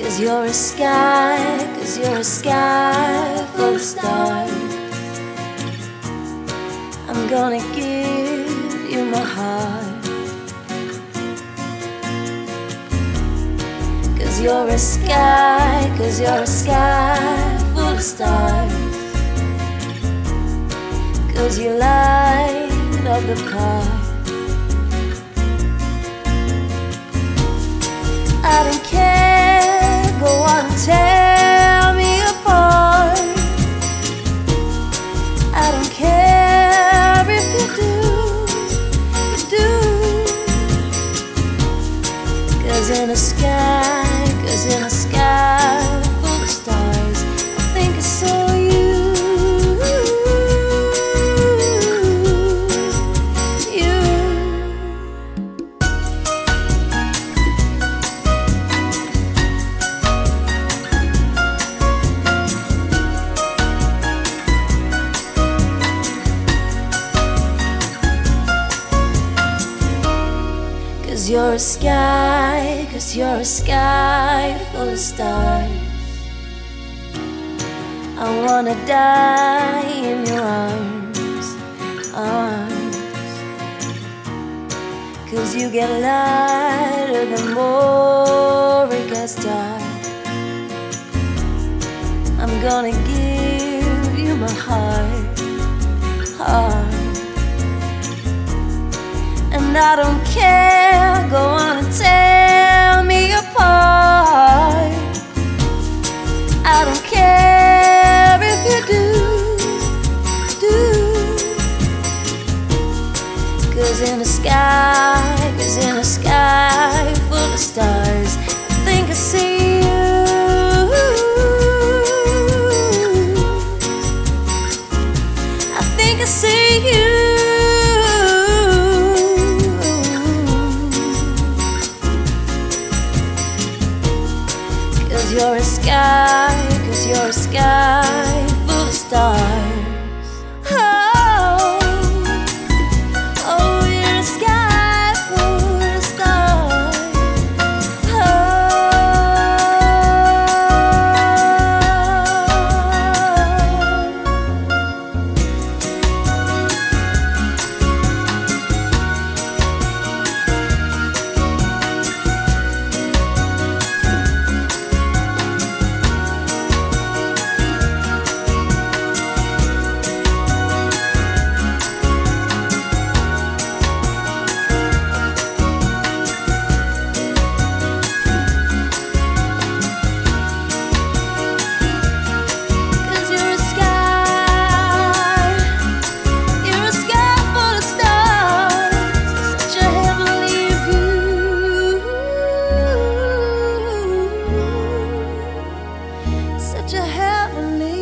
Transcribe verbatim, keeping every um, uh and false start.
'Cause you're a sky, 'cause you're a sky full of stars. I'm gonna give you my heart. 'Cause you're a sky, 'cause you're a sky full of stars. 'Cause you light up the park. I don't care, go on and tear me apart. I don't care if you do, you do. 'Cause in the sky, 'cause in the sky full of stars, I think I saw you. Cause you're a sky, cause you're a sky full of stars. I wanna die in your arms, arms. Cause you get lighter the more it gets dark. I'm gonna give you my heart, heart. And I don't care, go on and tear me apart. I don't care if you do, do. 'Cause in the sky, 'cause in the sky full of stars, I think I see you. I think I see you. Cause you're a sky, cause you're a sky full of stars. Oh, oh, you're a sky full of stars. Such a heavenly